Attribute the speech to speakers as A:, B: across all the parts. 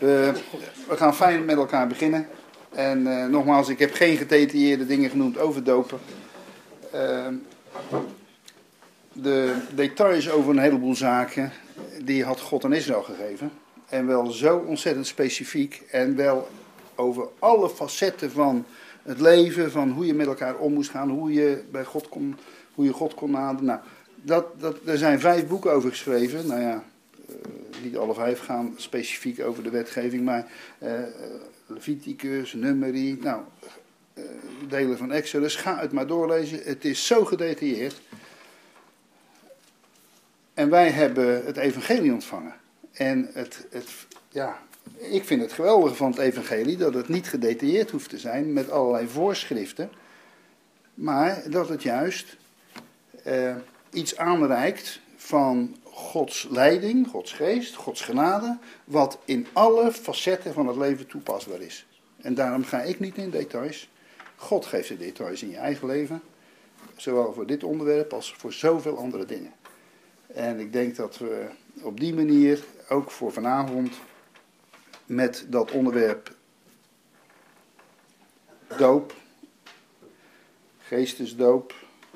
A: We gaan fijn met elkaar beginnen. En nogmaals, ik heb geen gedetailleerde dingen genoemd over dopen. De details over een heleboel zaken, die had God aan Israël gegeven. En wel zo ontzettend specifiek. En wel over alle facetten van het leven, van hoe je met elkaar om moest gaan, hoe je bij God kon, hoe je God kon naderen. Nou, er zijn 5 boeken over geschreven. Nou ja, niet alle 5 gaan specifiek over de wetgeving, maar Leviticus, Numeri, delen van Exodus. Ga het maar doorlezen. Het is zo gedetailleerd. En wij hebben het evangelie ontvangen. En ik vind het geweldige van het evangelie dat het niet gedetailleerd hoeft te zijn met allerlei voorschriften. Maar dat het juist iets aanreikt van Gods leiding, Gods geest, Gods genade, wat in alle facetten van het leven toepasbaar is. En daarom ga ik niet in details. God geeft de details in je eigen leven, zowel voor dit onderwerp als voor zoveel andere dingen. En ik denk dat we op die manier, ook voor vanavond, met dat onderwerp doop, geestesdoop.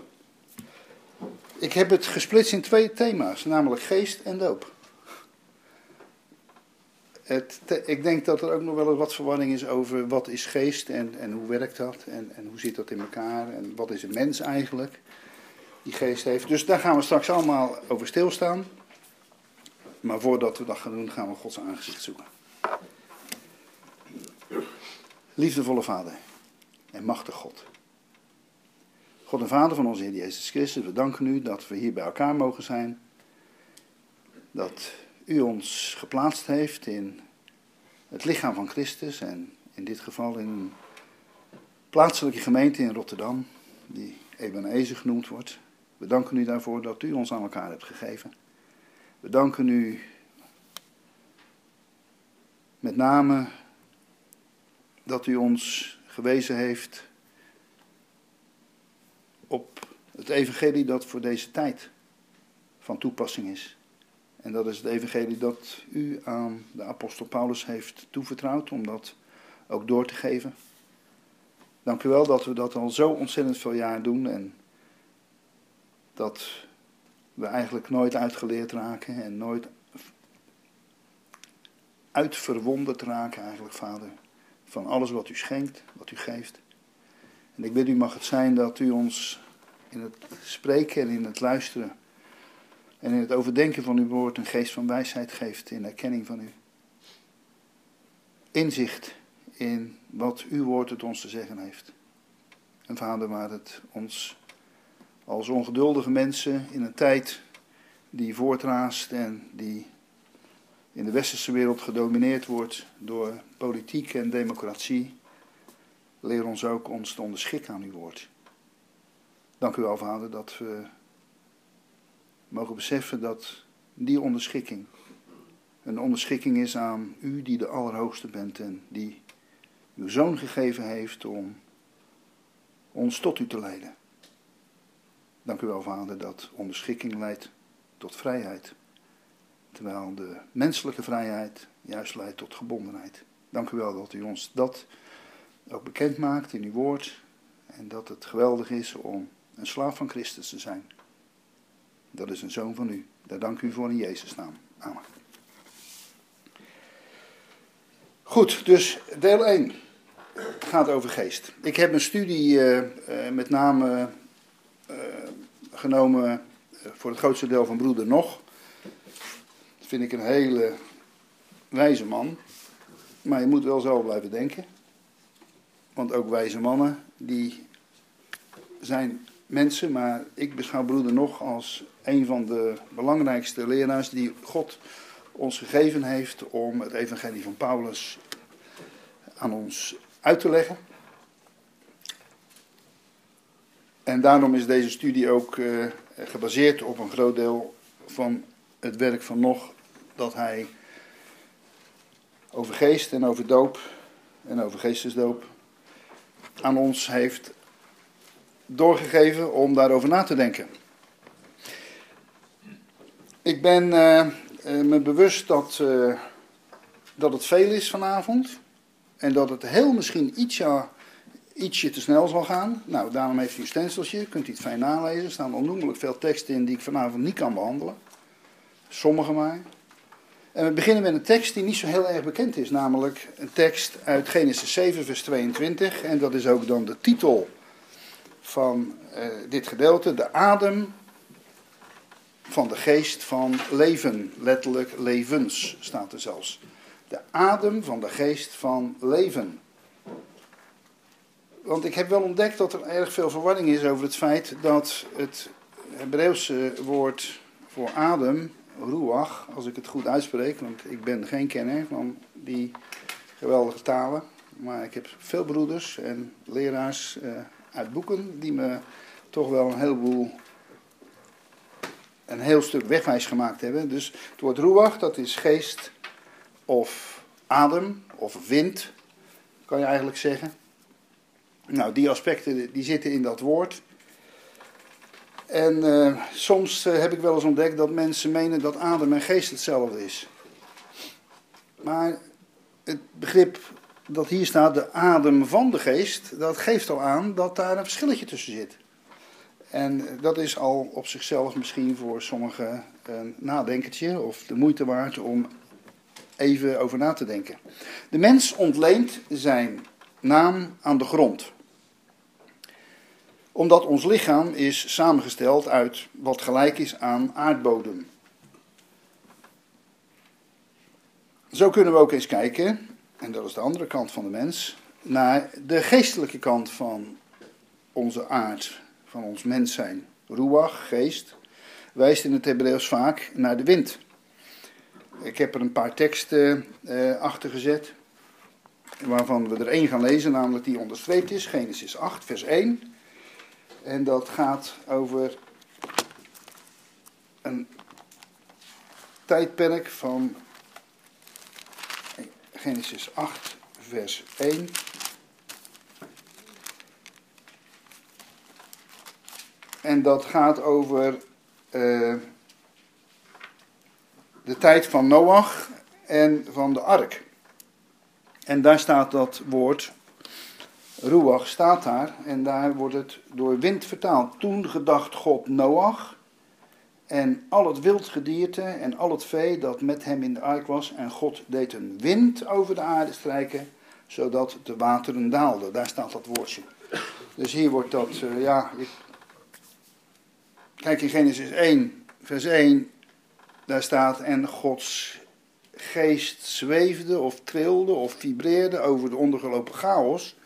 A: Ik heb het gesplitst in 2 thema's, namelijk geest en doop. Ik denk dat er ook nog wel eens wat verwarring is over wat is geest en hoe werkt dat en hoe zit dat in elkaar en wat is een mens eigenlijk die geest heeft. Dus daar gaan we straks allemaal over stilstaan. Maar voordat we dat gaan doen, gaan we Gods aangezicht zoeken. Liefdevolle Vader en machtige God. God en Vader van onze Heer Jezus Christus, we danken u dat we hier bij elkaar mogen zijn. Dat u ons geplaatst heeft in het lichaam van Christus en in dit geval in een plaatselijke gemeente in Rotterdam, die Ebenezer genoemd wordt. We danken u daarvoor dat u ons aan elkaar hebt gegeven. We danken u met name dat u ons gewezen heeft op het evangelie dat voor deze tijd van toepassing is. En dat is het evangelie dat u aan de apostel Paulus heeft toevertrouwd om dat ook door te geven. Dank u wel dat we dat al zo ontzettend veel jaar doen en dat we eigenlijk nooit uitgeleerd raken en nooit uitverwonderd raken eigenlijk, Vader, van alles wat u schenkt, wat u geeft. En ik bid u, mag het zijn dat u ons in het spreken en in het luisteren en in het overdenken van uw woord een geest van wijsheid geeft in erkenning van u. Inzicht in wat uw woord het ons te zeggen heeft. En Vader, waar het ons als ongeduldige mensen in een tijd die voortraast en die in de westerse wereld gedomineerd wordt door politiek en democratie, leer ons ook ons te onderschikken aan uw woord. Dank u wel, Vader, dat we mogen beseffen dat die onderschikking een onderschikking is aan u die de Allerhoogste bent en die uw Zoon gegeven heeft om ons tot u te leiden. Dank u wel, Vader, dat onderschikking leidt tot vrijheid, terwijl de menselijke vrijheid juist leidt tot gebondenheid. Dank u wel dat u ons dat ook bekend maakt in uw woord en dat het geweldig is om een slaaf van Christus te zijn. Dat is een zoon van u. Daar dank u voor in Jezus' naam. Amen. Goed, dus deel 1 gaat over geest. Ik heb een studie met name genomen voor het grootste deel van broeder Nog. Dat vind ik een hele wijze man. Maar je moet wel zo blijven denken. Want ook wijze mannen, die zijn mensen. Maar ik beschouw broeder Nog als een van de belangrijkste leraars die God ons gegeven heeft om het evangelie van Paulus aan ons uit te leggen. En daarom is deze studie ook gebaseerd op een groot deel van het werk van Nog, dat hij over geest en over doop en over geestesdoop aan ons heeft doorgegeven om daarover na te denken. Ik ben me bewust dat dat het veel is vanavond. En dat het heel misschien ietsje te snel zal gaan. Nou, daarom heeft u een stenciltje, kunt u het fijn nalezen. Er staan onnoemelijk veel teksten in die ik vanavond niet kan behandelen. Sommige maar. En we beginnen met een tekst die niet zo heel erg bekend is. Namelijk een tekst uit Genesis 7 vers 22. En dat is ook dan de titel van dit gedeelte. De adem van de geest van leven. Letterlijk levens staat er zelfs. De adem van de geest van leven. Want ik heb wel ontdekt dat er erg veel verwarring is over het feit dat het Hebreeuwse woord voor adem, ruach, als ik het goed uitspreek, want ik ben geen kenner van die geweldige talen, maar ik heb veel broeders en leraars uit boeken die me toch wel een heel stuk wegwijs gemaakt hebben. Dus het woord ruach, dat is geest of adem of wind, kan je eigenlijk zeggen. Nou, die aspecten die zitten in dat woord. En soms heb ik wel eens ontdekt dat mensen menen dat adem en geest hetzelfde is. Maar het begrip dat hier staat, de adem van de geest, dat geeft al aan dat daar een verschilletje tussen zit. En dat is al op zichzelf misschien voor sommigen een nadenkertje of de moeite waard om even over na te denken. De mens ontleent zijn naam aan de grond. Omdat ons lichaam is samengesteld uit wat gelijk is aan aardbodem. Zo kunnen we ook eens kijken, en dat is de andere kant van de mens, naar de geestelijke kant van onze aard, van ons mens zijn. Ruach, geest, wijst in het Hebreeuws vaak naar de wind. Ik heb er een paar teksten achter gezet, waarvan we er één gaan lezen, namelijk die onderstreept is, Genesis 8, vers 1. En dat gaat over een tijdperk van Genesis 8, vers 1. En dat gaat over de tijd van Noach en van de ark. En daar staat dat woord ruach staat daar en daar wordt het door wind vertaald. Toen gedacht God Noach en al het wildgedierte en al het vee dat met hem in de ark was. En God deed een wind over de aarde strijken, zodat de wateren daalden. Daar staat dat woordje. Dus hier wordt dat, kijk in Genesis 1, vers 1, daar staat en Gods geest zweefde of trilde of vibreerde over de ondergelopen chaos.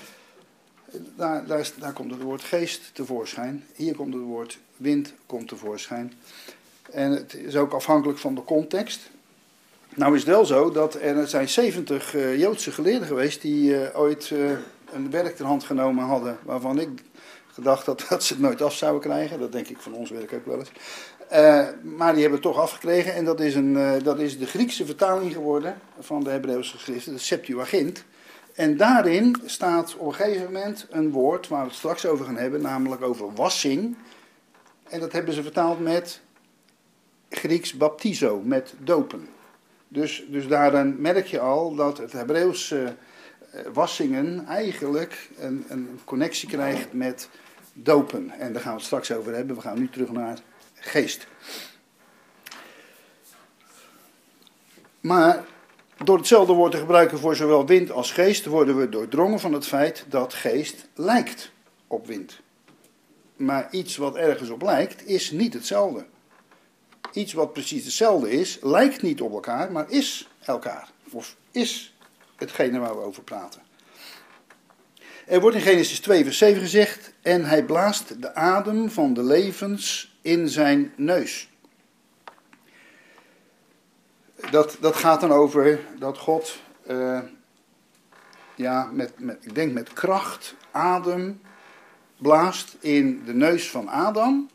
A: Daar komt het woord geest tevoorschijn. Hier komt het woord wind tevoorschijn. En het is ook afhankelijk van de context. Nou is het wel zo dat er zijn 70 Joodse geleerden geweest die ooit een werk ter hand genomen hadden, waarvan ik gedacht dat ze het nooit af zouden krijgen. Dat denk ik van ons werk ook wel eens. Maar die hebben het toch afgekregen en dat is de Griekse vertaling geworden van de Hebreeuwse geschriften, de Septuagint. En daarin staat op een gegeven moment een woord waar we het straks over gaan hebben, namelijk over wassing. En dat hebben ze vertaald met Grieks baptizo, met dopen. Dus daarin merk je al dat het Hebreeuwse wassingen eigenlijk een connectie krijgt met dopen. En daar gaan we het straks over hebben. We gaan nu terug naar geest. Maar door hetzelfde woord te gebruiken voor zowel wind als geest worden we doordrongen van het feit dat geest lijkt op wind. Maar iets wat ergens op lijkt is niet hetzelfde. Iets wat precies hetzelfde is, lijkt niet op elkaar, maar is elkaar. Of is hetgene waar we over praten. Er wordt in Genesis 2 vers 7 gezegd, en hij blaast de adem van de levens in zijn neus. Dat gaat dan over dat God, ik denk met kracht, adem blaast in de neus van Adam.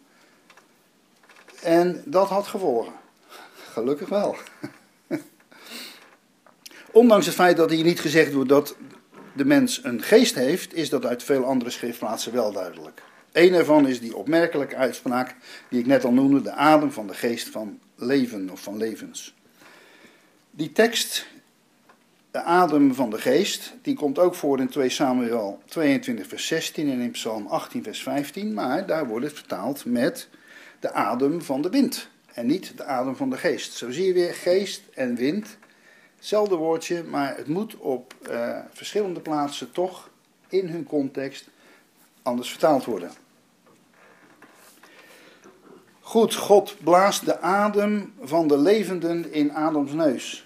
A: En dat had gevolgen. Gelukkig wel. Ondanks het feit dat hier niet gezegd wordt dat de mens een geest heeft, is dat uit veel andere schriftplaatsen wel duidelijk. Eén ervan is die opmerkelijke uitspraak die ik net al noemde, de adem van de geest van leven of van levens. Die tekst de adem van de geest, die komt ook voor in 2 Samuel 22 vers 16 en in Psalm 18 vers 15. Maar daar wordt het vertaald met de adem van de wind en niet de adem van de geest. Zo zie je weer geest en wind. Hetzelfde woordje, maar het moet op verschillende plaatsen toch in hun context anders vertaald worden. Goed, God blaast de adem van de levenden in Adams neus.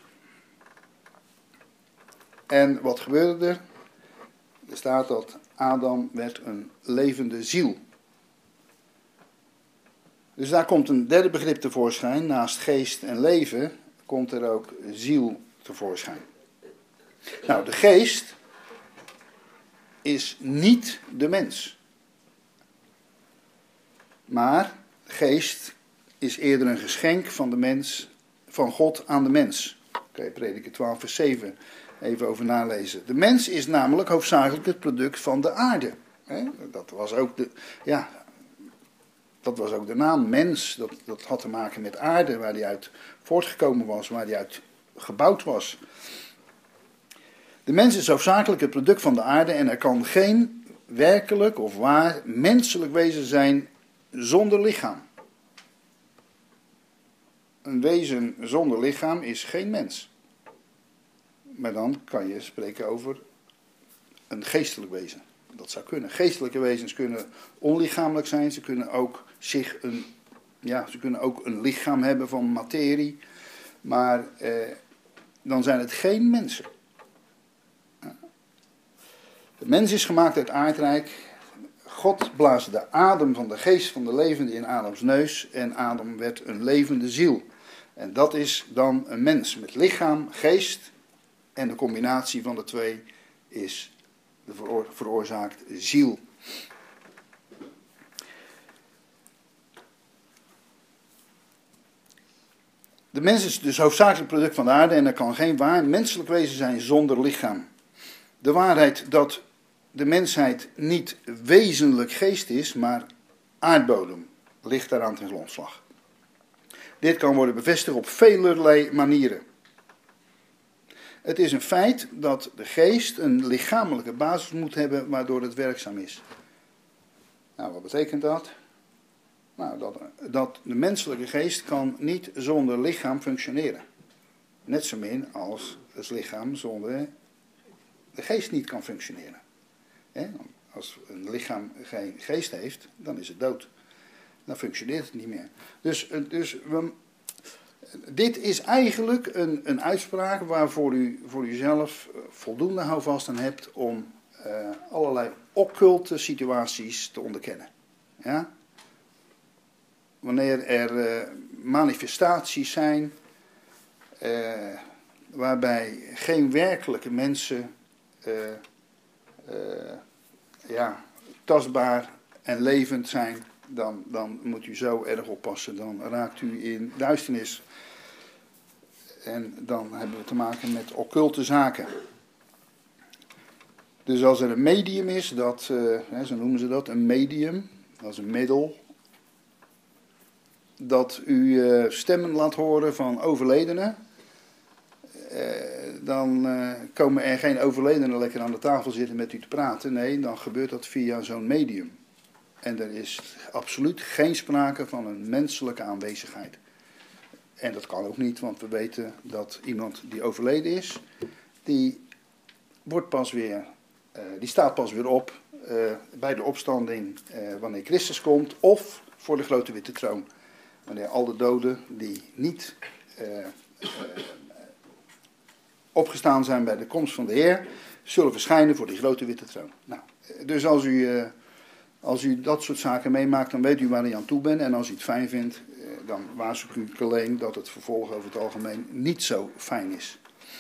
A: En wat gebeurde er? Er staat dat Adam werd een levende ziel. Dus daar komt een derde begrip tevoorschijn. Naast geest en leven komt er ook ziel tevoorschijn. Nou, de geest is niet de mens. Maar de geest is eerder een geschenk van de mens, van God aan de mens. Oké, Prediker 12 vers 7 even over nalezen. De mens is namelijk hoofdzakelijk het product van de aarde. Dat was ook de naam mens. Dat had te maken met aarde, waar die uit voortgekomen was, waar die uit gebouwd was. De mens is hoofdzakelijk het product van de aarde en er kan geen werkelijk of waar menselijk wezen zijn zonder lichaam. Een wezen zonder lichaam is geen mens. Maar dan kan je spreken over een geestelijk wezen. Dat zou kunnen. Geestelijke wezens kunnen onlichamelijk zijn. Ze kunnen ook een lichaam hebben van materie. Maar dan zijn het geen mensen. De mens is gemaakt uit aardrijk. God blaasde de adem van de geest van de levende in Adams neus. En Adam werd een levende ziel. En dat is dan een mens met lichaam, geest. En de combinatie van de twee is veroorzaakt ziel. De mens is dus hoofdzakelijk product van de aarde en er kan geen waar menselijk wezen zijn zonder lichaam. De waarheid dat de mensheid niet wezenlijk geest is, maar aardbodem, ligt daaraan ten grondslag. Dit kan worden bevestigd op velerlei manieren. Het is een feit dat de geest een lichamelijke basis moet hebben waardoor het werkzaam is. Nou, wat betekent dat? Nou, dat de menselijke geest kan niet zonder lichaam functioneren. Net zo min als het lichaam zonder de geest niet kan functioneren. Als een lichaam geen geest heeft, dan is het dood. Dan functioneert het niet meer. Dus dit is eigenlijk een uitspraak waarvoor u voor uzelf voldoende houvast aan hebt om allerlei occulte situaties te onderkennen. Ja? Wanneer er manifestaties zijn waarbij geen werkelijke mensen tastbaar en levend zijn, dan moet u zo erg oppassen. Dan raakt u in duisternis. En dan hebben we te maken met occulte zaken. Dus als er een medium is, zo noemen ze dat, een medium, dat is een middel, dat u stemmen laat horen van overledenen, dan komen er geen overledenen lekker aan de tafel zitten met u te praten. Nee, dan gebeurt dat via zo'n medium. En er is absoluut geen sprake van een menselijke aanwezigheid. En dat kan ook niet, want we weten dat iemand die overleden is, die staat pas weer op bij de opstanding wanneer Christus komt, of voor de grote witte troon. Wanneer al de doden die niet opgestaan zijn bij de komst van de Heer, zullen verschijnen voor die grote witte troon. Nou, dus als u dat soort zaken meemaakt, dan weet u waar u aan toe bent. En als u het fijn vindt, dan waarschuw ik u alleen dat het vervolg over het algemeen niet zo fijn is.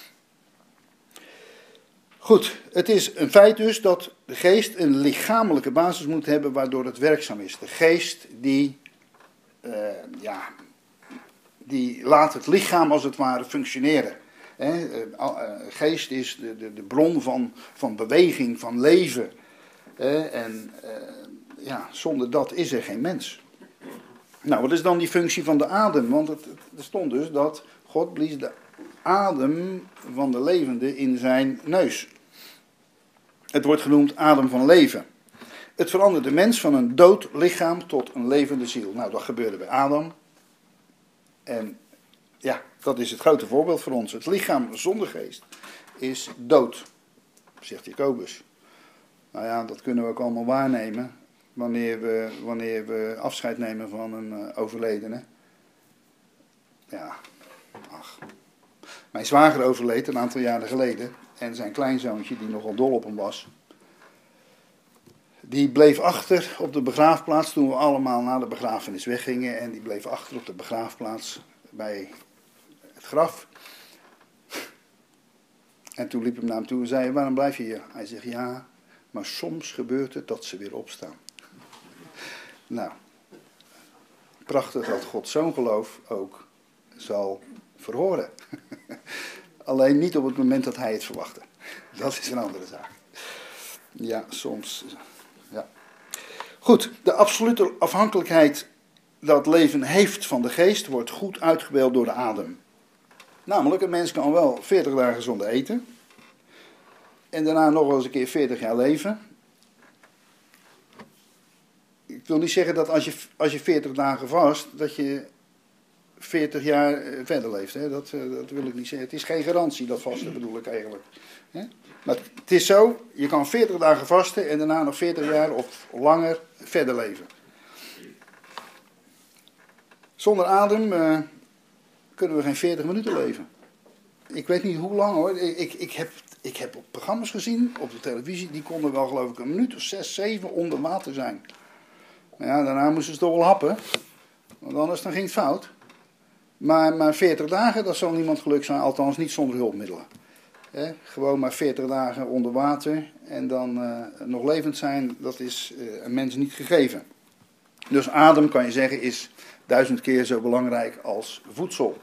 A: Goed, het is een feit dus dat de geest een lichamelijke basis moet hebben waardoor het werkzaam is. De geest die laat het lichaam als het ware functioneren. Geest is de bron van beweging, van leven. Zonder dat is er geen mens. Nou, wat is dan die functie van de adem? Want er stond dus dat God blies de adem van de levende in zijn neus. Het wordt genoemd adem van leven. Het verandert de mens van een dood lichaam tot een levende ziel. Nou, dat gebeurde bij Adam. En ja, dat is het grote voorbeeld voor ons. Het lichaam zonder geest is dood, zegt Jacobus. Nou ja, dat kunnen we ook allemaal waarnemen wanneer we afscheid nemen van een overledene. Ja, ach. Mijn zwager overleed een aantal jaren geleden en zijn kleinzoontje, die nogal dol op hem was, die bleef achter op de begraafplaats toen we allemaal naar de begrafenis weggingen. En die bleef achter op de begraafplaats bij het graf. En toen liep hem naar hem toe en zei: waarom blijf je hier? Hij zegt: ja, maar soms gebeurt het dat ze weer opstaan. Nou, prachtig dat God zo'n geloof ook zal verhoren. Alleen niet op het moment dat hij het verwachtte. Dat is een andere zaak. Ja, soms. Ja. Goed, de absolute afhankelijkheid dat leven heeft van de geest wordt goed uitgebeeld door de adem. Namelijk, een mens kan wel 40 dagen zonder eten. En daarna nog wel eens een keer 40 jaar leven. Ik wil niet zeggen dat als je 40 dagen vast, dat je 40 jaar verder leeft. Hè? Dat wil ik niet zeggen. Het is geen garantie, dat vasten bedoel ik eigenlijk. Hè? Maar het is zo, je kan 40 dagen vasten en daarna nog 40 jaar of langer verder leven. Zonder adem kunnen we geen 40 minuten leven. Ik weet niet hoe lang hoor. Ik heb op programma's gezien, op de televisie, die konden wel geloof ik een minuut of 6, 7 onder water zijn. Maar ja, daarna moesten ze toch wel happen. Want anders dan ging het fout. Maar 40 dagen, dat zal niemand gelukt zijn, althans niet zonder hulpmiddelen. Gewoon maar 40 dagen onder water en dan nog levend zijn, dat is een mens niet gegeven. Dus adem, kan je zeggen, is 1000 keer zo belangrijk als voedsel.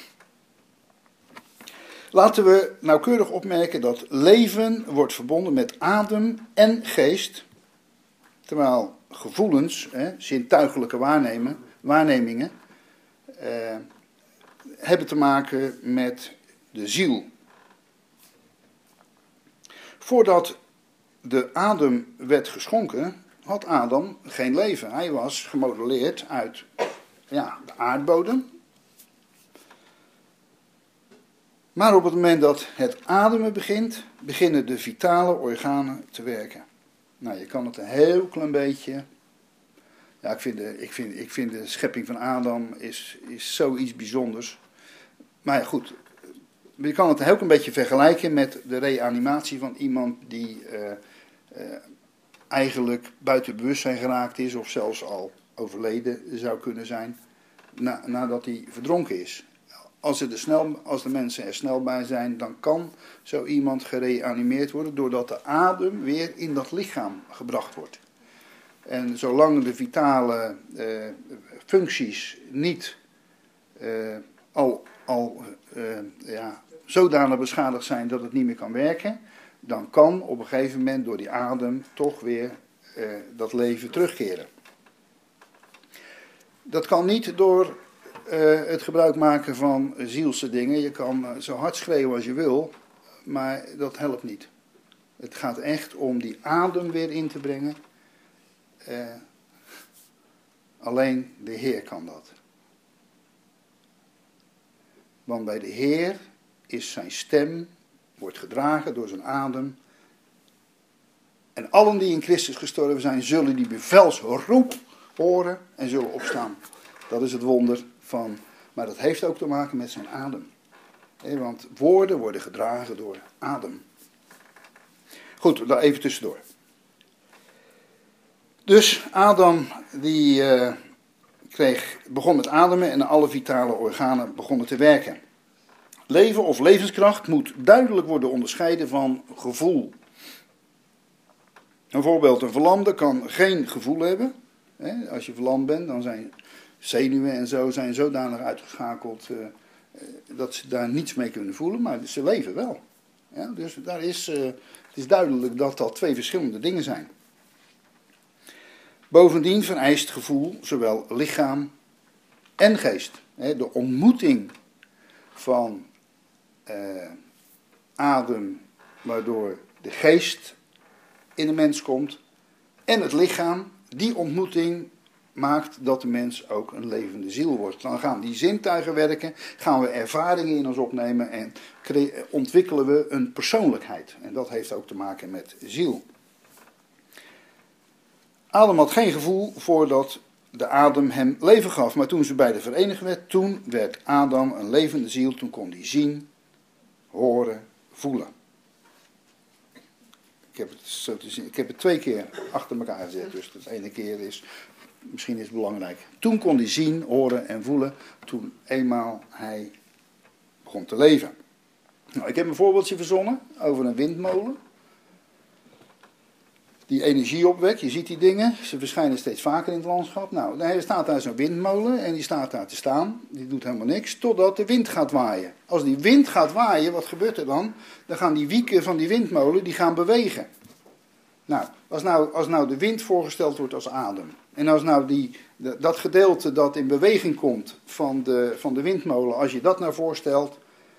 A: Laten we nauwkeurig opmerken dat leven wordt verbonden met adem en geest. Terwijl gevoelens, zintuigelijke waarnemingen, hebben te maken met de ziel. Voordat de adem werd geschonken, had Adam geen leven. Hij was gemodelleerd uit de aardbodem. Maar op het moment dat het ademen begint, beginnen de vitale organen te werken. Nou, je kan het een heel klein beetje. Ja, ik vind de schepping van Adam is zoiets bijzonders. Maar ja, goed. Je kan het ook een beetje vergelijken met de reanimatie van iemand die eigenlijk buiten bewustzijn geraakt is, of zelfs al overleden zou kunnen zijn, nadat hij verdronken is. Als de mensen er snel bij zijn, dan kan zo iemand gereanimeerd worden, doordat de adem weer in dat lichaam gebracht wordt. En zolang de vitale functies niet zodanig beschadigd zijn dat het niet meer kan werken, dan kan op een gegeven moment door die adem toch weer dat leven terugkeren. Dat kan niet door het gebruik maken van zielse dingen. Je kan zo hard schreeuwen als je wil, maar dat helpt niet. Het gaat echt om die adem weer in te brengen. Alleen de Heer kan dat. Want bij de Heer is zijn stem, wordt gedragen door zijn adem. En allen die in Christus gestorven zijn, zullen die bevelsroep horen en zullen opstaan. Dat is het wonder van. Maar dat heeft ook te maken met zijn adem. Want woorden worden gedragen door adem. Goed, daar even tussendoor. Dus Adam die begon met ademen en alle vitale organen begonnen te werken. Leven of levenskracht moet duidelijk worden onderscheiden van gevoel. Een voorbeeld, een verlamde kan geen gevoel hebben. Als je verlamd bent, dan zijn zenuwen en zo zijn zodanig uitgeschakeld dat ze daar niets mee kunnen voelen, maar ze leven wel. Ja, dus het is duidelijk dat dat twee verschillende dingen zijn. Bovendien vereist gevoel zowel lichaam en geest. De ontmoeting van adem waardoor de geest in de mens komt en het lichaam. Die ontmoeting maakt dat de mens ook een levende ziel wordt. Dan gaan die zintuigen werken, gaan we ervaringen in ons opnemen en ontwikkelen we een persoonlijkheid. En dat heeft ook te maken met ziel. Adam had geen gevoel voordat de adem hem leven gaf. Maar toen ze beiden verenigd werd, toen werd Adam een levende ziel. Toen kon hij zien, horen, voelen. Ik heb het 2 keer achter elkaar gezet. Dus de ene keer is, misschien is het belangrijk. Toen kon hij zien, horen en voelen. Toen eenmaal hij begon te leven. Nou, ik heb een voorbeeldje verzonnen over een windmolen. Die energie opwekt, je ziet die dingen, ze verschijnen steeds vaker in het landschap. Nou, er staat daar zo'n windmolen en die staat daar te staan, die doet helemaal niks, totdat de wind gaat waaien. Als die wind gaat waaien, wat gebeurt er dan? Dan gaan die wieken van die windmolen, die gaan bewegen. Nou, als nou de wind voorgesteld wordt als adem, en als nou dat gedeelte dat in beweging komt van de windmolen, als je dat nou voorstelt,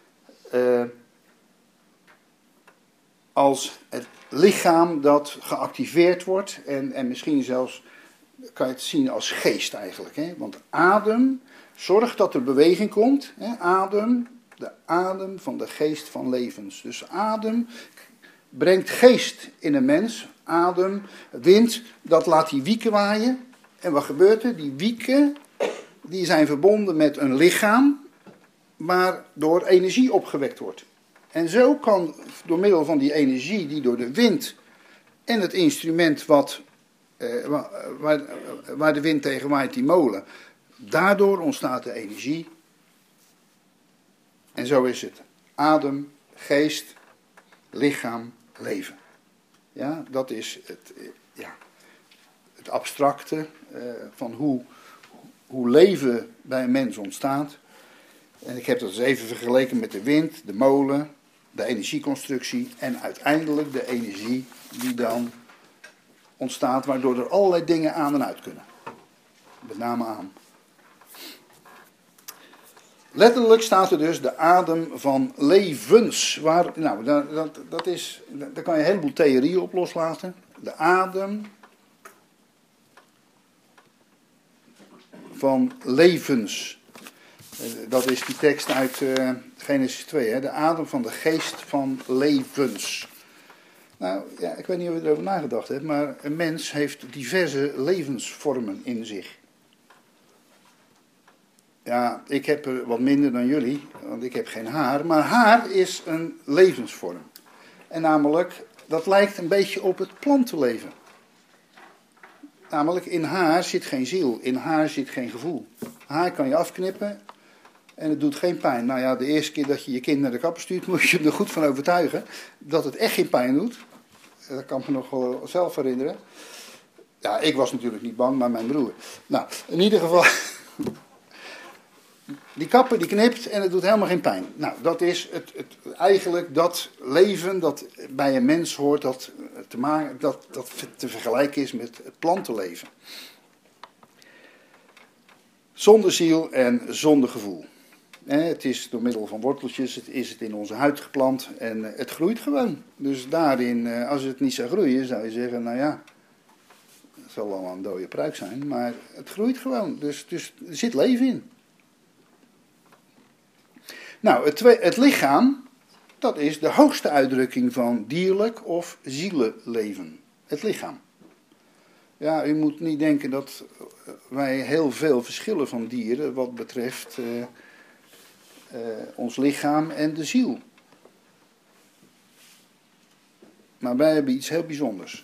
A: als het lichaam dat geactiveerd wordt en misschien zelfs kan je het zien als geest eigenlijk. Hè? Want adem zorgt dat er beweging komt. Hè? Adem, de adem van de geest van levens. Dus adem brengt geest in een mens. Adem, wind, dat laat die wieken waaien. En wat gebeurt er? Die wieken die zijn verbonden met een lichaam waardoor energie opgewekt wordt. En zo kan door middel van die energie die door de wind en het instrument waar de wind tegen waait, die molen, daardoor ontstaat de energie. En zo is het. Adem, geest, lichaam, leven. Ja, dat is het abstracte van hoe leven bij een mens ontstaat. En ik heb dat eens even vergeleken met de wind, de molen, de energieconstructie en uiteindelijk de energie die dan ontstaat, waardoor er allerlei dingen aan en uit kunnen. Met name aan. Letterlijk staat er dus de adem van levens. Daar kan je een heleboel theorieën op loslaten. De adem van levens. Dat is die tekst uit Genesis 2, hè? De adem van de geest van levens. Nou, ja, ik weet niet of je erover nagedacht hebt, maar een mens heeft diverse levensvormen in zich. Ja, ik heb er wat minder dan jullie, want ik heb geen haar, maar haar is een levensvorm. En namelijk, dat lijkt een beetje op het plantenleven. Namelijk, in haar zit geen ziel, in haar zit geen gevoel. Haar kan je afknippen en het doet geen pijn. Nou ja, de eerste keer dat je je kind naar de kapper stuurt, moet je er goed van overtuigen dat het echt geen pijn doet. Dat kan ik me nog wel zelf herinneren. Ja, ik was natuurlijk niet bang, maar mijn broer. Nou, in ieder geval, die kapper die knipt en het doet helemaal geen pijn. Nou, dat is eigenlijk dat leven dat bij een mens hoort, dat te vergelijken is met het plantenleven. Zonder ziel en zonder gevoel. Het is door middel van worteltjes, is het in onze huid geplant en het groeit gewoon. Dus daarin, als het niet zou groeien, zou je zeggen, nou ja, het zal wel een dode pruik zijn, maar het groeit gewoon. Dus er zit leven in. Nou, het lichaam, dat is de hoogste uitdrukking van dierlijk of zielenleven. Het lichaam. Ja, u moet niet denken dat wij heel veel verschillen van dieren wat betreft ons lichaam en de ziel. Maar wij hebben iets heel bijzonders.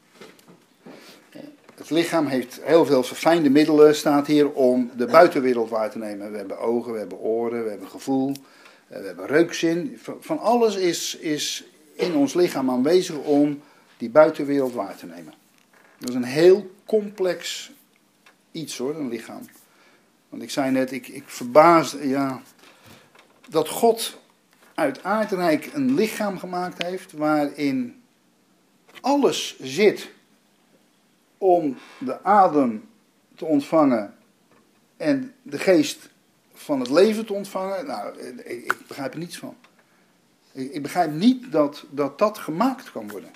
A: Het lichaam heeft heel veel verfijnde middelen, staat hier, om de buitenwereld waar te nemen. We hebben ogen, we hebben oren, we hebben gevoel, we hebben reukzin. Van alles is in ons lichaam aanwezig om die buitenwereld waar te nemen. Dat is een heel complex iets hoor, een lichaam. Want ik zei net, ik verbaasde, ja, dat God uit aardrijk een lichaam gemaakt heeft waarin alles zit om de adem te ontvangen en de geest van het leven te ontvangen. Nou, ik begrijp er niets van. Ik begrijp niet dat gemaakt kan worden.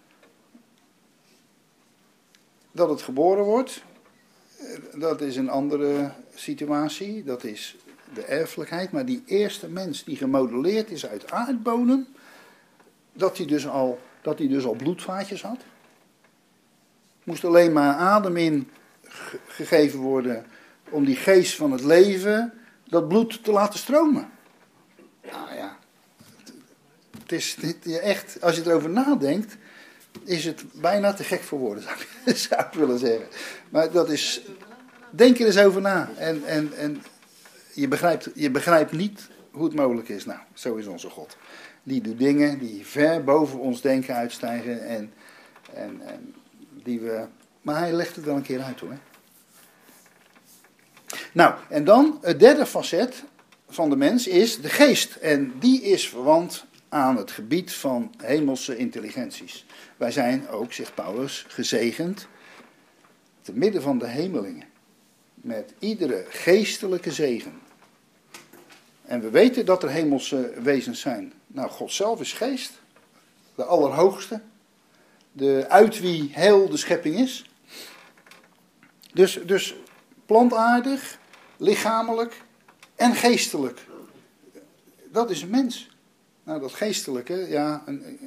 A: Dat het geboren wordt, dat is een andere situatie. Dat is de erfelijkheid. Maar die eerste mens die gemodelleerd is uit aardbodem, dat hij dus al bloedvaatjes had. Moest alleen maar adem in gegeven worden om die geest van het leven, dat bloed te laten stromen. Nou ja, het is echt, als je erover nadenkt, is het bijna te gek voor woorden, zou ik willen zeggen. Maar dat is, denk er eens over na. En je begrijpt niet hoe het mogelijk is. Nou, zo is onze God. Die doet dingen die ver boven ons denken uitstijgen en die we... Maar hij legt het wel een keer uit hoor. Nou, en dan het derde facet van de mens is de geest. En die is verwant aan het gebied van hemelse intelligenties. Wij zijn ook, zegt Paulus, gezegend te midden van de hemelingen. Met iedere geestelijke zegen. En we weten dat er hemelse wezens zijn. Nou, God zelf is geest. De Allerhoogste. Uit wie heel de schepping is. Dus plantaardig, lichamelijk en geestelijk. Dat is een mens. Nou, dat geestelijke, ja,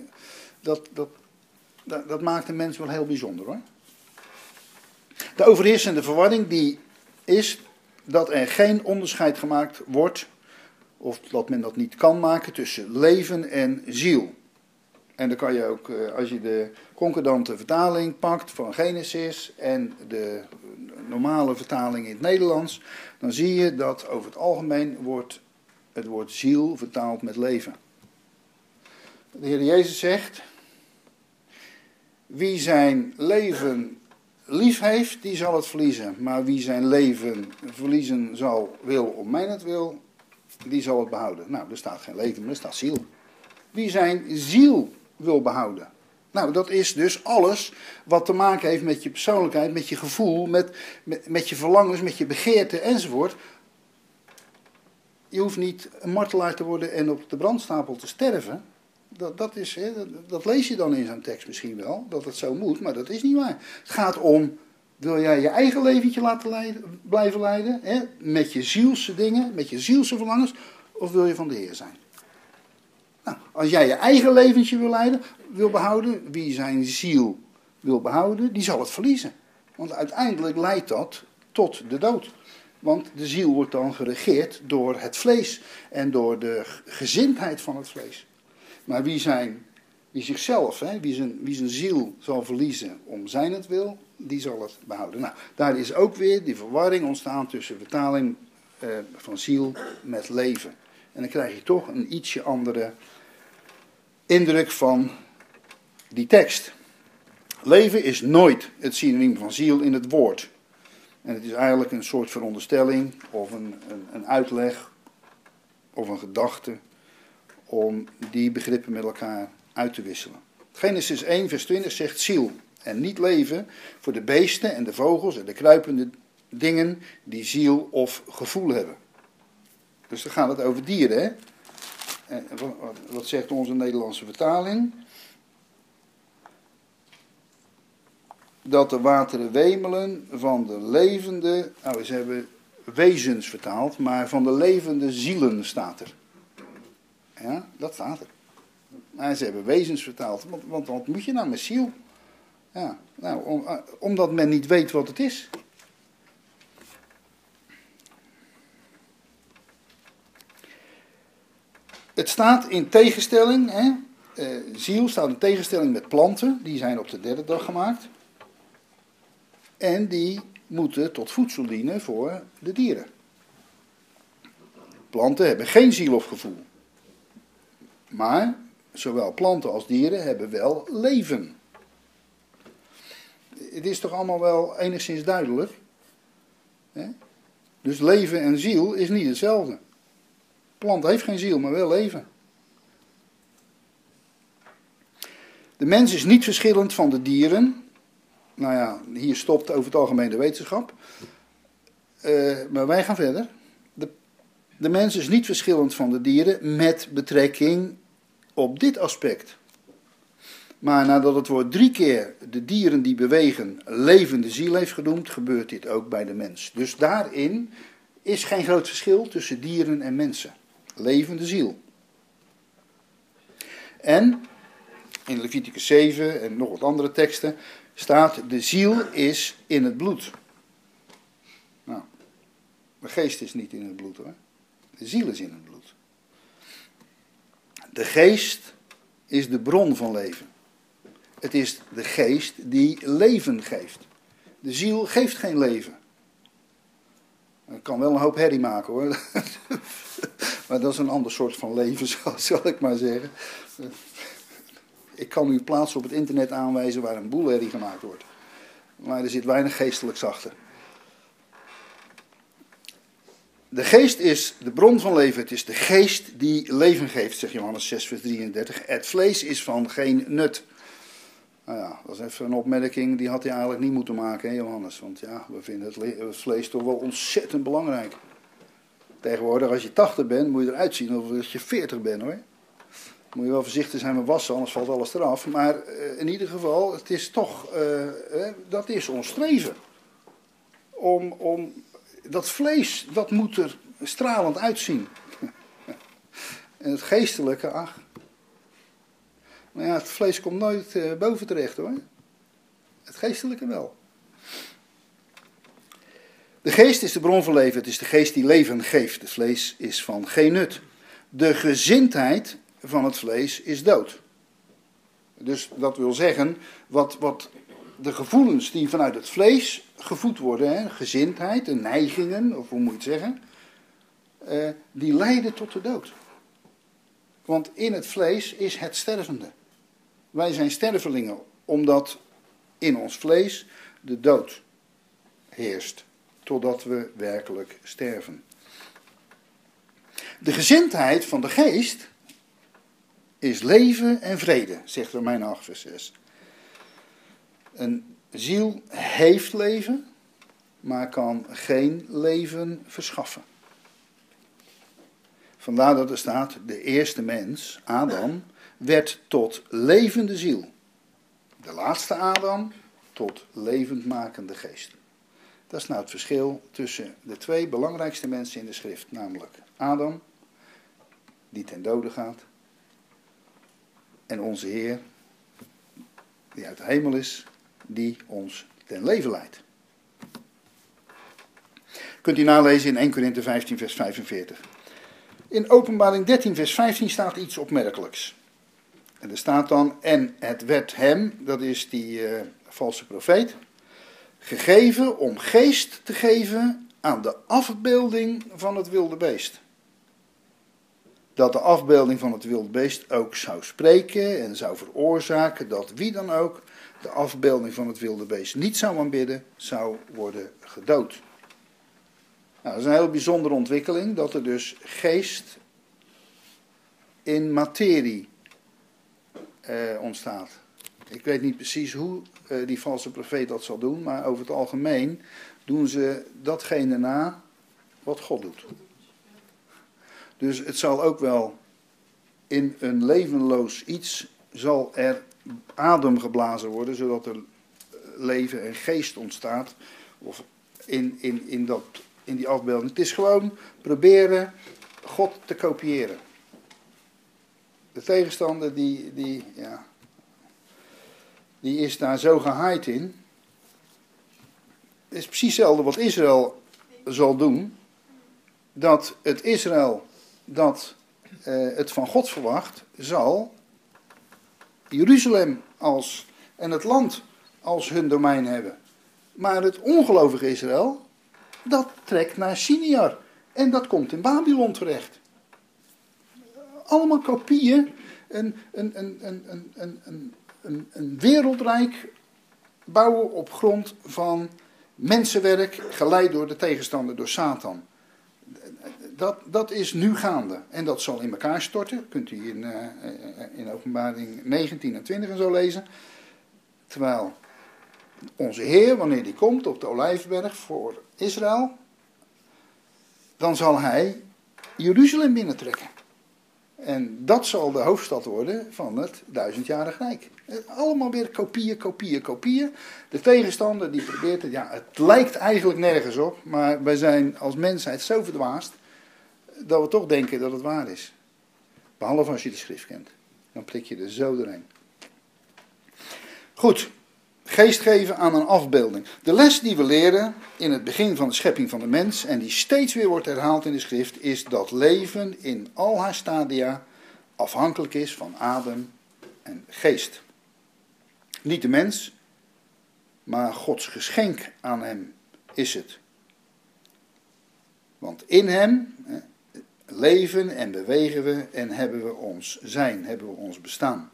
A: dat maakt een mens wel heel bijzonder hoor. De overheersende verwarring die is dat er geen onderscheid gemaakt wordt, of dat men dat niet kan maken, tussen leven en ziel. En dan kan je ook, als je de concordante vertaling pakt van Genesis en de normale vertaling in het Nederlands, dan zie je dat over het algemeen wordt het woord ziel vertaald met leven. De Heer Jezus zegt, wie zijn leven lief heeft, die zal het verliezen. Maar wie zijn leven verliezen wil om mijnentwil, die zal het behouden. Nou, er staat geen leven, maar er staat ziel. Wie zijn ziel wil behouden. Nou, dat is dus alles wat te maken heeft met je persoonlijkheid, met je gevoel, met je verlangens, met je begeerte enzovoort. Je hoeft niet een martelaar te worden en op de brandstapel te sterven. Dat lees je dan in zo'n tekst misschien wel, dat het zo moet, maar dat is niet waar. Het gaat om, wil jij je eigen leventje blijven leiden, hè, met je zielse dingen, met je zielse verlangens, of wil je van de Heer zijn? Nou, als jij je eigen leventje wil behouden, wie zijn ziel wil behouden, die zal het verliezen. Want uiteindelijk leidt dat tot de dood. Want de ziel wordt dan geregeerd door het vlees en door de gezindheid van het vlees. Maar wie zichzelf, wie zijn ziel zal verliezen om zijnentwil, die zal het behouden. Nou, daar is ook weer die verwarring ontstaan tussen vertaling van ziel met leven. En dan krijg je toch een ietsje andere indruk van die tekst. Leven is nooit het synoniem van ziel in het woord. En het is eigenlijk een soort veronderstelling of een uitleg of een gedachte om die begrippen met elkaar uit te wisselen. Genesis 1 vers 20 zegt ziel en niet leven voor de beesten en de vogels en de kruipende dingen die ziel of gevoel hebben. Dus dan gaat het over dieren, hè? En wat zegt onze Nederlandse vertaling? Dat de wateren wemelen van de levende, nou ze hebben wezens vertaald, maar van de levende zielen staat er. Ja, dat staat er. Maar ze hebben wezens vertaald, want wat moet je nou met ziel? Ja, nou, omdat men niet weet wat het is. Het staat in tegenstelling, hè? Ziel staat in tegenstelling met planten, die zijn op de derde dag gemaakt. En die moeten tot voedsel dienen voor de dieren. Planten hebben geen ziel of gevoel. Maar zowel planten als dieren hebben wel leven. Het is toch allemaal wel enigszins duidelijk? Hè? Dus leven en ziel is niet hetzelfde. Plant heeft geen ziel, maar wel leven. De mens is niet verschillend van de dieren. Nou ja, hier stopt over het algemeen de wetenschap. Maar wij gaan verder. De mens is niet verschillend van de dieren met betrekking op dit aspect. Maar nadat het woord 3 keer de dieren die bewegen levende ziel heeft genoemd, gebeurt dit ook bij de mens. Dus daarin is geen groot verschil tussen dieren en mensen. Levende ziel. En in Leviticus 7 en nog wat andere teksten staat: de ziel is in het bloed. Nou, de geest is niet in het bloed hoor. De ziel is in het bloed. De geest is de bron van leven. Het is de geest die leven geeft. De ziel geeft geen leven. Het kan wel een hoop herrie maken hoor. Maar dat is een ander soort van leven, zal ik maar zeggen. Ik kan u plaatsen op het internet aanwijzen waar een boel herrie gemaakt wordt. Maar er zit weinig geestelijks achter. De geest is de bron van leven. Het is de geest die leven geeft, zegt Johannes 6 vers 33. Het vlees is van geen nut. Nou ja, dat is even een opmerking, die had hij eigenlijk niet moeten maken, hè Johannes. Want ja, we vinden het vlees toch wel ontzettend belangrijk. Tegenwoordig, als je 80 bent, moet je eruit zien alsof je 40 bent hoor. Moet je wel voorzichtig zijn met wassen, anders valt alles eraf. Maar in ieder geval, het is toch, dat is ons streven. Om dat vlees, dat moet er stralend uitzien. En het geestelijke, ach. Maar ja, het vlees komt nooit boven terecht hoor. Het geestelijke wel. De geest is de bron van leven. Het is de geest die leven geeft. Het vlees is van geen nut. De gezindheid van het vlees is dood. Dus dat wil zeggen, wat de gevoelens die vanuit het vlees gevoed worden, hè, gezindheid, de neigingen, of hoe moet je het zeggen, die leiden tot de dood. Want in het vlees is het stervende. Wij zijn stervelingen, omdat in ons vlees de dood heerst, totdat we werkelijk sterven. De gezindheid van de geest is leven en vrede, zegt Romeinen 8 vers 6. Een ziel heeft leven, maar kan geen leven verschaffen. Vandaar dat er staat, de eerste mens, Adam, werd tot levende ziel. De laatste Adam tot levendmakende geest. Dat is nou het verschil tussen de twee belangrijkste mensen in de schrift. Namelijk Adam, die ten dode gaat. En onze Heer, die uit de hemel is, die ons ten leven leidt. Kunt u nalezen in 1 Korinthe 15 vers 45. In Openbaring 13 vers 15 staat iets opmerkelijks. En er staat dan, en het werd hem, dat is die valse profeet, gegeven om geest te geven aan de afbeelding van het wilde beest. Dat de afbeelding van het wilde beest ook zou spreken en zou veroorzaken dat wie dan ook de afbeelding van het wilde beest niet zou aanbidden, zou worden gedood. Nou, dat is een heel bijzondere ontwikkeling, dat er dus geest in materie ontstaat. Ik weet niet precies hoe die valse profeet dat zal doen, maar over het algemeen doen ze datgene na wat God doet. Dus het zal ook wel in een levenloos iets, zal er adem geblazen worden, zodat er leven en geest ontstaat. Of in die afbeelding. Het is gewoon proberen God te kopiëren. De tegenstander die is daar zo gehaaid in. Het is precies hetzelfde wat Israël zal doen. Dat het Israël dat het van God verwacht, zal Jeruzalem en het land als hun domein hebben. Maar het ongelovige Israël, dat trekt naar Siniar. En dat komt in Babylon terecht. Allemaal kopieën. Een wereldrijk bouwen op grond van mensenwerk, geleid door de tegenstander, door Satan. Dat is nu gaande. En dat zal in elkaar storten. Kunt u in Openbaring 19 en 20 en zo lezen. Terwijl onze Heer, wanneer die komt op de Olijfberg voor Israël, dan zal hij Jeruzalem binnentrekken. En dat zal de hoofdstad worden van het 1000-jarig Rijk. Allemaal weer kopieën. De tegenstander die probeert het. Ja, het lijkt eigenlijk nergens op. Maar wij zijn als mensheid zo verdwaasd dat we toch denken dat het waar is. Behalve als je de schrift kent. Dan prik je er zo doorheen. Goed. Geest geven aan een afbeelding. De les die we leren in het begin van de schepping van de mens, en die steeds weer wordt herhaald in de schrift, is dat leven in al haar stadia afhankelijk is van adem en geest. Niet de mens, maar Gods geschenk aan hem is het. Want in hem leven en bewegen we en hebben we ons zijn, hebben we ons bestaan.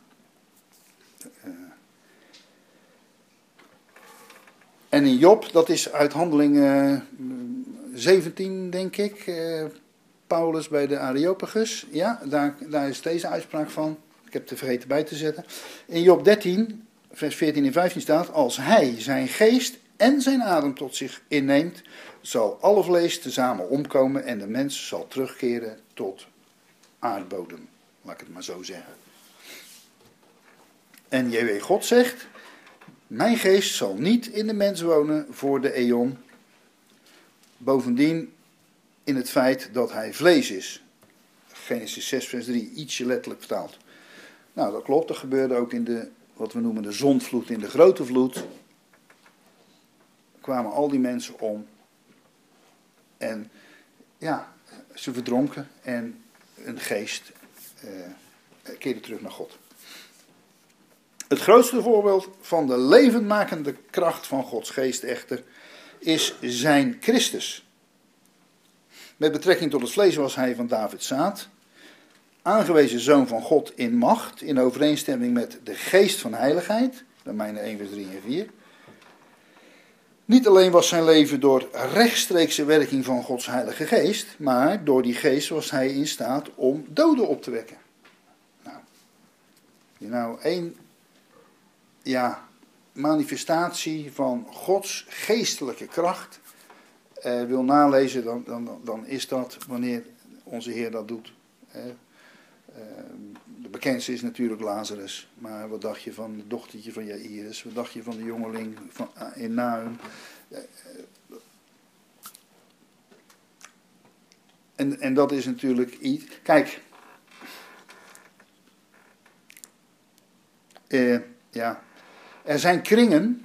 A: En in Job, dat is uit Handelingen 17, denk ik, Paulus bij de Areopagus. Ja, daar is deze uitspraak van. Ik heb het er vergeten bij te zetten. In Job 13, vers 14 en 15 staat: als hij zijn geest en zijn adem tot zich inneemt, zal alle vlees tezamen omkomen en de mens zal terugkeren tot aardbodem. Laat ik het maar zo zeggen. En JW God zegt: mijn geest zal niet in de mens wonen voor de eon. Bovendien in het feit dat hij vlees is. Genesis 6 vers 3, ietsje letterlijk vertaald. Nou, dat klopt. Dat gebeurde ook in de, wat we noemen de zondvloed, in de grote vloed. Kwamen al die mensen om. En ja, ze verdronken en hun geest keerde terug naar God. Het grootste voorbeeld van de levendmakende kracht van Gods geest echter is zijn Christus. Met betrekking tot het vlees was hij van Davids zaad, aangewezen zoon van God in macht, in overeenstemming met de geest van heiligheid, Romeinen 1 vers 3 en 4. Niet alleen was zijn leven door rechtstreekse werking van Gods heilige geest, maar door die geest was hij in staat om doden op te wekken. Nou één manifestatie van Gods geestelijke kracht wil nalezen, dan is dat wanneer onze Heer dat doet. De bekendste is natuurlijk Lazarus, maar wat dacht je van het dochtertje van Jairus? Wat dacht je van de jongeling in Naum? En dat is natuurlijk iets. Kijk, er zijn kringen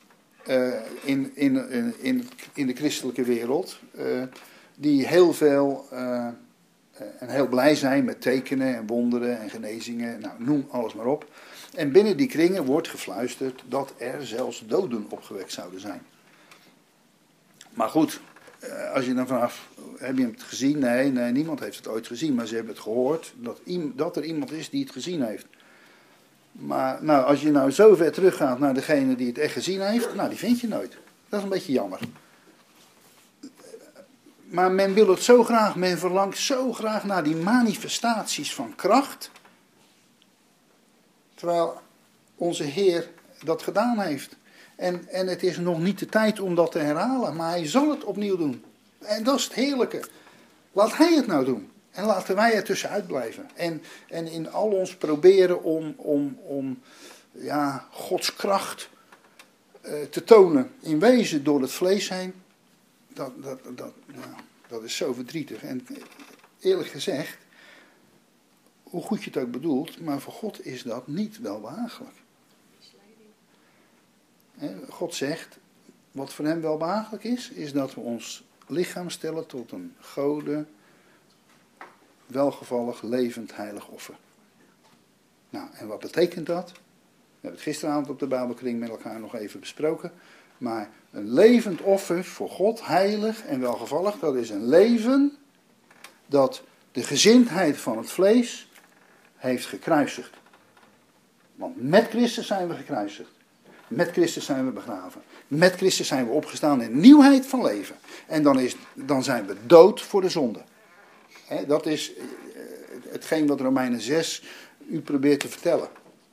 A: in de christelijke wereld die heel veel en heel blij zijn met tekenen en wonderen en genezingen. Nou, noem alles maar op. En binnen die kringen wordt gefluisterd dat er zelfs doden opgewekt zouden zijn. Maar goed, als je dan vanaf, heb je het gezien? Nee, niemand heeft het ooit gezien, maar ze hebben het gehoord dat er iemand is die het gezien heeft. Maar nou, als je nou zo ver teruggaat naar degene die het echt gezien heeft, nou, die vind je nooit. Dat is een beetje jammer. Maar men wil het zo graag, men verlangt zo graag naar die manifestaties van kracht. Terwijl onze Heer dat gedaan heeft. En het is nog niet de tijd om dat te herhalen, maar hij zal het opnieuw doen. En dat is het heerlijke. Laat hij het nou doen. En laten wij er tussenuit blijven. En in al ons proberen om Gods kracht te tonen. In wezen door het vlees heen. Dat is zo verdrietig. En eerlijk gezegd, hoe goed je het ook bedoelt, maar voor God is dat niet welbehagelijk. God zegt, wat voor hem welbehagelijk is dat we ons lichaam stellen tot een gode, welgevallig, levend, heilig offer. Nou, en wat betekent dat? We hebben het gisteravond op de Bijbelkring met elkaar nog even besproken. Maar een levend offer voor God, heilig en welgevallig, dat is een leven dat de gezindheid van het vlees heeft gekruisigd. Want met Christus zijn we gekruisigd. Met Christus zijn we begraven. Met Christus zijn we opgestaan in nieuwheid van leven. En dan zijn we dood voor de zonde. Dat is hetgeen wat Romeinen 6 u probeert te vertellen.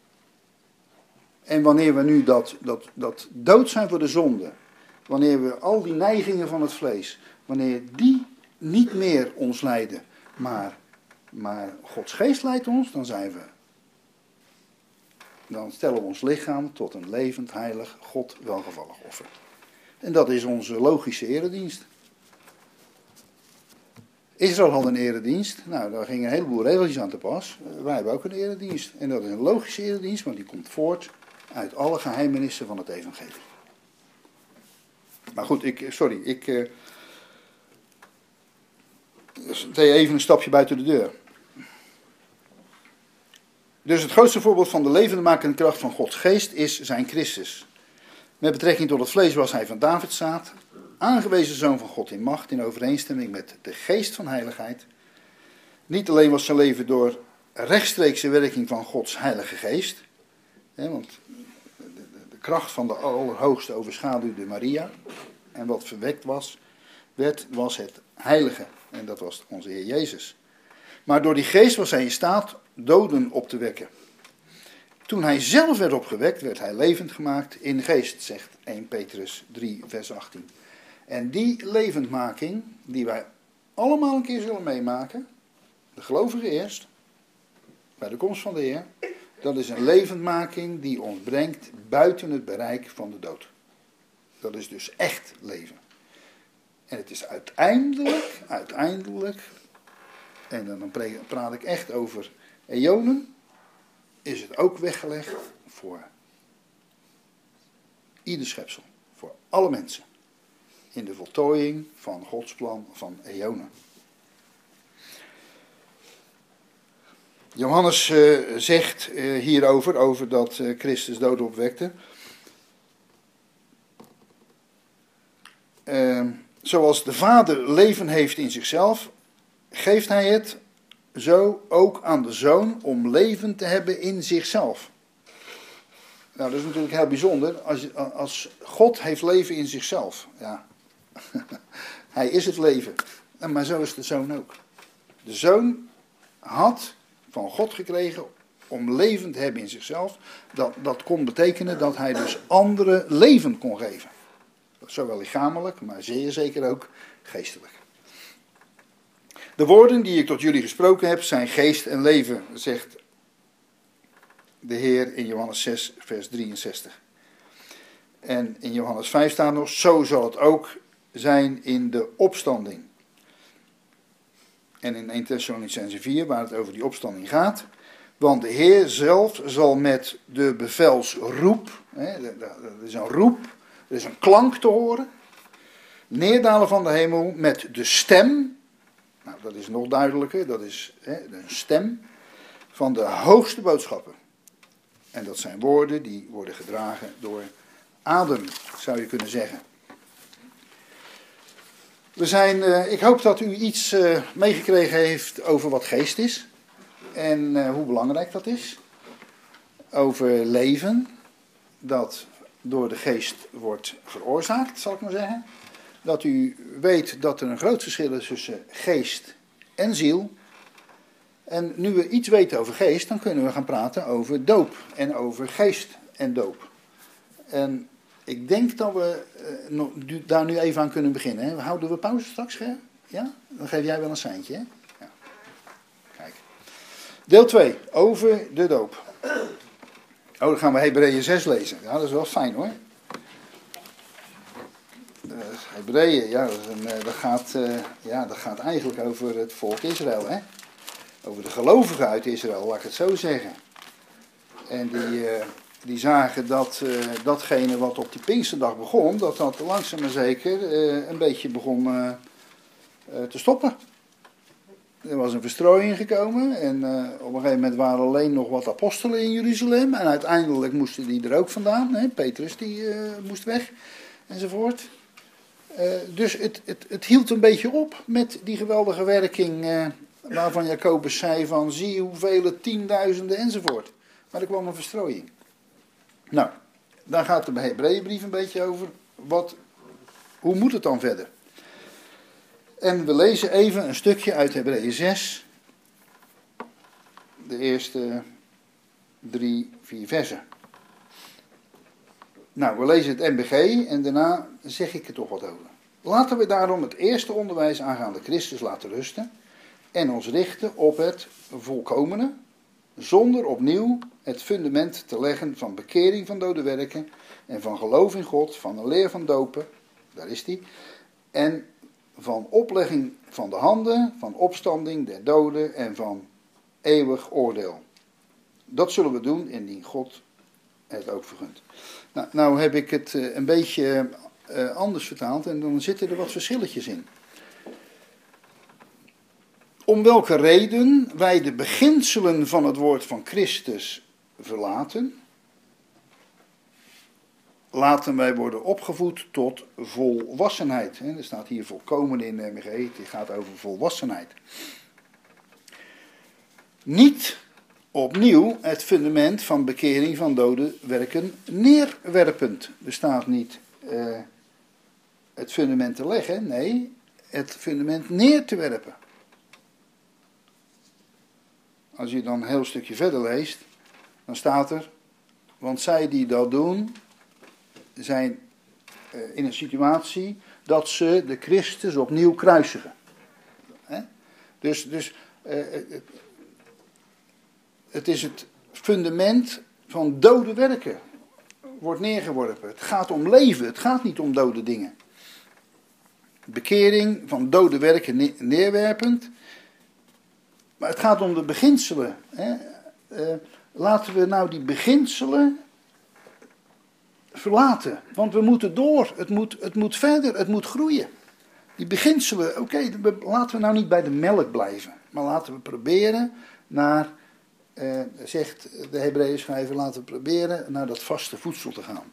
A: En wanneer we nu dat dood zijn voor de zonde, wanneer we al die neigingen van het vlees, wanneer die niet meer ons leiden, maar maar Gods geest leidt ons, dan stellen we ons lichaam tot een levend, heilig, God welgevallig offer. En dat is onze logische eredienst. Israël had een eredienst. Nou, daar gingen een heleboel regeltjes aan te pas. Wij hebben ook een eredienst. En dat is een logische eredienst, want die komt voort uit alle geheimenissen van het evangelie. Maar goed, ik deed even een stapje buiten de deur. Dus het grootste voorbeeld van de levendmakende kracht van Gods geest is zijn Christus. Met betrekking tot het vlees was hij van Davids zaad, aangewezen zoon van God in macht, in overeenstemming met de geest van heiligheid. Niet alleen was zijn leven door rechtstreekse werking van Gods heilige geest, want de kracht van de Allerhoogste overschaduwde Maria, en wat verwekt was het heilige, en dat was onze Heer Jezus. Maar door die geest was hij in staat doden op te wekken. Toen hij zelf werd opgewekt, werd hij levend gemaakt in geest, zegt 1 Petrus 3, vers 18. En die levendmaking, die wij allemaal een keer zullen meemaken, de gelovigen eerst, bij de komst van de Heer, dat is een levendmaking die ons brengt buiten het bereik van de dood. Dat is dus echt leven. En het is uiteindelijk, en dan praat ik echt over eonen, is het ook weggelegd voor ieder schepsel, voor alle mensen, in de voltooiing van Gods plan van eonen. Johannes zegt hierover, over dat Christus dood opwekte. Zoals de Vader leven heeft in zichzelf, geeft hij het zo ook aan de Zoon om leven te hebben in zichzelf. Nou, dat is natuurlijk heel bijzonder. Als God heeft leven in zichzelf. Ja. Hij is het leven. Maar zo is de Zoon ook. De Zoon had van God gekregen om leven te hebben in zichzelf. Dat kon betekenen dat hij dus anderen leven kon geven. Zowel lichamelijk, maar zeer zeker ook geestelijk. De woorden die ik tot jullie gesproken heb zijn geest en leven, zegt de Heer in Johannes 6, vers 63. En in Johannes 5 staat nog, zo zal het ook zijn in de opstanding. En in 1 Thessalonicenzen 4, waar het over die opstanding gaat. Want de Heer zelf zal met de bevelsroep, er is een roep, er is een klank te horen, neerdalen van de hemel met de stem. Nou, dat is nog duidelijker, dat is een stem van de hoogste boodschappen. En dat zijn woorden die worden gedragen door adem, zou je kunnen zeggen. Ik hoop dat u iets meegekregen heeft over wat geest is. En hoe belangrijk dat is. Over leven, dat door de geest wordt veroorzaakt, zal ik maar zeggen. Dat u weet dat er een groot verschil is tussen geest en ziel. En nu we iets weten over geest, dan kunnen we gaan praten over doop. En over geest en doop. En ik denk dat we daar nu even aan kunnen beginnen. Hè? Houden we pauze straks, hè? Ja? Dan geef jij wel een seintje, hè? Ja. Kijk. Deel 2, over de doop. Oh, dan gaan we Hebreeën 6 lezen. Ja, dat is wel fijn, hoor. Hebreeën, ja, dat gaat eigenlijk over het volk Israël, hè? Over de gelovigen uit Israël, laat ik het zo zeggen. En die zagen dat datgene wat op die Pinksterdag begon, dat langzaam maar zeker een beetje begon te stoppen. Er was een verstrooiing gekomen en op een gegeven moment waren alleen nog wat apostelen in Jeruzalem. En uiteindelijk moesten die er ook vandaan. Hè? Petrus die moest weg enzovoort. Dus het hield een beetje op met die geweldige werking waarvan Jacobus zei van zie hoeveel tienduizenden enzovoort. Maar er kwam een verstrooiing. Nou, daar gaat de Hebreeënbrief een beetje over. Hoe moet het dan verder? En we lezen even een stukje uit Hebreeën 6. De eerste 3, 4 versen. Nou, we lezen het MBG en daarna zeg ik er toch wat over. Laten we daarom het eerste onderwijs aangaande Christus laten rusten. en ons richten op het volkomene, zonder opnieuw het fundament te leggen van bekering van dode werken en van geloof in God, van een leer van dopen, daar is die, en van oplegging van de handen, van opstanding der doden en van eeuwig oordeel. Dat zullen we doen indien God het ook vergunt. Nou heb ik het een beetje anders vertaald en dan zitten er wat verschilletjes in. Om welke reden wij de beginselen van het woord van Christus verlaten, laten wij worden opgevoed tot volwassenheid. Er staat hier volkomen in de MG, het gaat over volwassenheid. Niet opnieuw het fundament van bekering van dode werken neerwerpend. Er staat niet het fundament te leggen, nee, het fundament neer te werpen. Als je dan een heel stukje verder leest, dan staat er, want zij die dat doen, zijn in een situatie dat ze de Christus opnieuw kruisigen. Dus het is het fundament van dode werken, wordt neergeworpen. Het gaat om leven, het gaat niet om dode dingen. Bekering van dode werken neerwerpend. Maar het gaat om de beginselen. Laten we nou die beginselen verlaten. Want we moeten door. Het moet verder. Het moet groeien. Die beginselen. Oké, laten we nou niet bij de melk blijven. Maar laten we proberen naar, zegt de Hebreeën schrijver, laten we proberen naar dat vaste voedsel te gaan.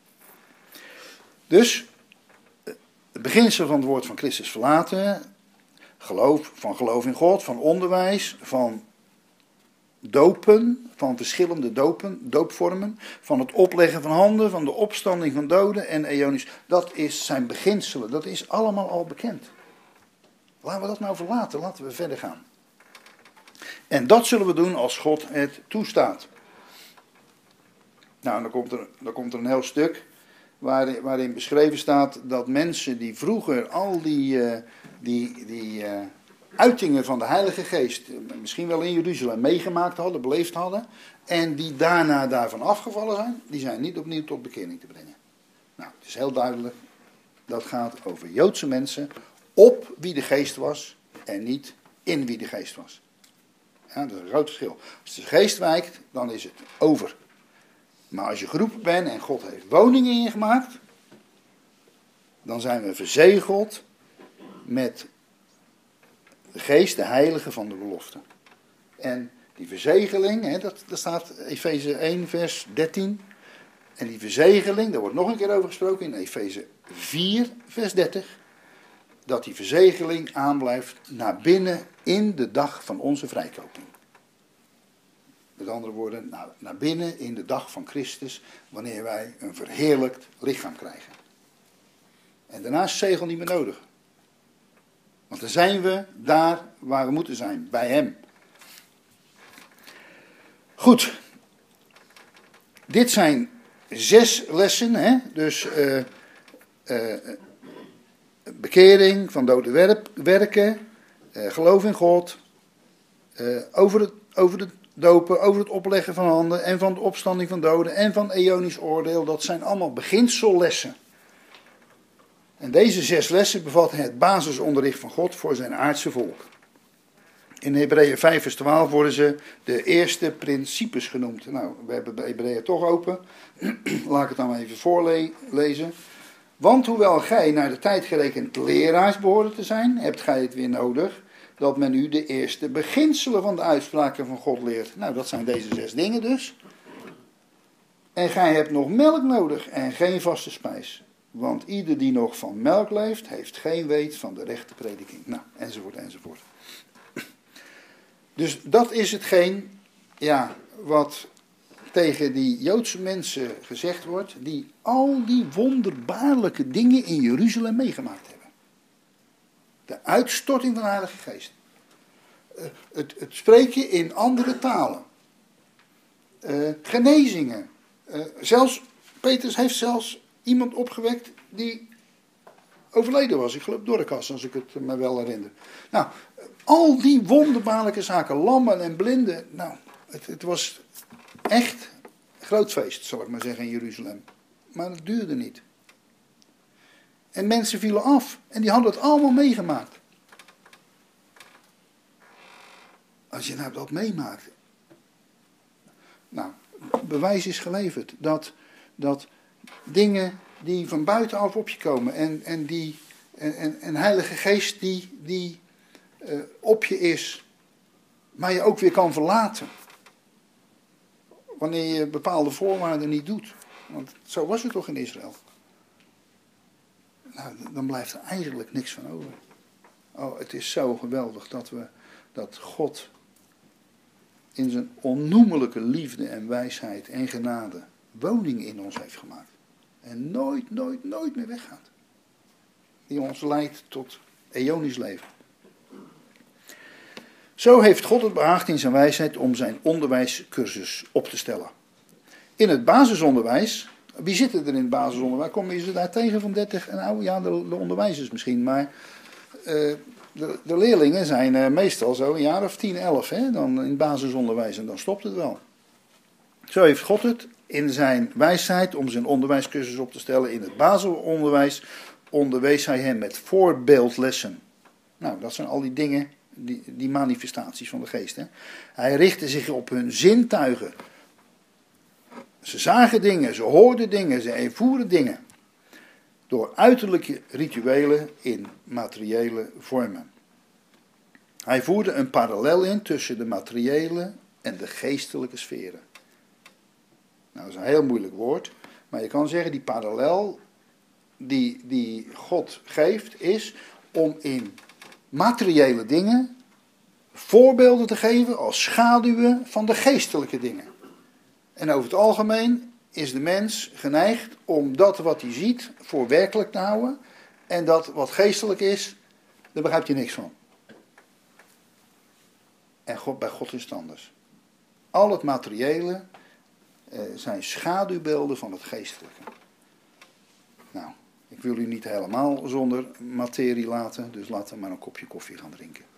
A: Dus, het beginsel van het woord van Christus verlaten. Geloof in God, van onderwijs, van dopen, van verschillende doopvormen, van het opleggen van handen, van de opstanding van doden en eonisch. Dat is zijn beginselen, dat is allemaal al bekend. Laten we dat nou verlaten, laten we verder gaan. En dat zullen we doen als God het toestaat. Nou, dan komt er een heel stuk waarin beschreven staat dat mensen die vroeger al die uitingen van de Heilige Geest, misschien wel in Jeruzalem meegemaakt hadden, beleefd hadden, en die daarna daarvan afgevallen zijn, die zijn niet opnieuw tot bekering te brengen. Nou, het is heel duidelijk, dat gaat over Joodse mensen, op wie de Geest was en niet in wie de Geest was. Ja, dat is een groot verschil. Als de Geest wijkt, dan is het over. Maar als je geroepen bent en God heeft woning in je gemaakt, dan zijn we verzegeld met de Geest, de Heilige van de belofte. En die verzegeling, dat staat Efeze 1 vers 13. En die verzegeling, daar wordt nog een keer over gesproken in Efeze 4 vers 30. Dat die verzegeling aanblijft naar binnen in de dag van onze vrijkoping. Met andere woorden, naar binnen in de dag van Christus, wanneer wij een verheerlijkt lichaam krijgen. En daarna is zegel niet meer nodig. Want dan zijn we daar waar we moeten zijn, bij hem. Goed. Dit zijn 6 lessen, Dus bekering van dode werken, geloof in God, over het dopen, over het opleggen van handen en van de opstanding van doden en van eonisch oordeel. Dat zijn allemaal beginsellessen. En deze 6 lessen bevatten het basisonderricht van God voor zijn aardse volk. In Hebreeën 5 vers 12 worden ze de eerste principes genoemd. Nou, we hebben Hebreeën toch open. Laat ik het dan maar even voorlezen. Want hoewel gij naar de tijd gerekend leraars behoren te zijn, hebt gij het weer nodig dat men u de eerste beginselen van de uitspraken van God leert. Nou, dat zijn deze 6 dingen dus. En gij hebt nog melk nodig en geen vaste spijs. Want ieder die nog van melk leeft, heeft geen weet van de rechte prediking. Nou, enzovoort, enzovoort. Dus dat is hetgeen, wat tegen die Joodse mensen gezegd wordt, die al die wonderbaarlijke dingen in Jeruzalem meegemaakt hebben. De uitstorting van de Heilige Geest. Het spreken in andere talen. Genezingen. Petrus heeft zelfs iemand opgewekt die overleden was. Ik geloof Dorcas, als ik het me wel herinner. Nou, al die wonderbaarlijke zaken, lammen en blinden. Nou, het was echt een groot feest, zal ik maar zeggen, in Jeruzalem. Maar het duurde niet. En mensen vielen af. En die hadden het allemaal meegemaakt. Als je nou dat meemaakt. Nou, bewijs is geleverd. Dat dingen die van buitenaf op je komen. En Heilige Geest die op je is. Maar je ook weer kan verlaten. Wanneer je bepaalde voorwaarden niet doet. Want zo was het toch in Israël. Nou, dan blijft er eigenlijk niks van over. Oh, het is zo geweldig dat God in zijn onnoemelijke liefde en wijsheid en genade woning in ons heeft gemaakt. En nooit meer weggaat. Die ons leidt tot eonisch leven. Zo heeft God het behaagd in zijn wijsheid om zijn onderwijscursus op te stellen. In het basisonderwijs, wie zitten er in het basisonderwijs? Kom je ze daar tegen van 30 en ouder? Ja, de onderwijzers misschien, maar de leerlingen zijn meestal zo een jaar of 10, 11 dan in het basisonderwijs en dan stopt het wel. Zo heeft God het in zijn wijsheid om zijn onderwijscursus op te stellen. In het basisonderwijs onderwees hij hen met voorbeeldlessen. Nou, dat zijn al die dingen, die manifestaties van de geest. Hè. Hij richtte zich op hun zintuigen. Ze zagen dingen, ze hoorden dingen, ze ervoeren dingen. Door uiterlijke rituelen in materiële vormen. Hij voerde een parallel in tussen de materiële en de geestelijke sferen. Nou, dat is een heel moeilijk woord. Maar je kan zeggen, die parallel die God geeft, is om in materiële dingen voorbeelden te geven als schaduwen van de geestelijke dingen. En over het algemeen is de mens geneigd om dat wat hij ziet voor werkelijk te houden. En dat wat geestelijk is, daar begrijpt hij niks van. En bij God is het anders. Al het materiële zijn schaduwbeelden van het geestelijke. Nou, ik wil u niet helemaal zonder materie laten, dus laten we maar een kopje koffie gaan drinken.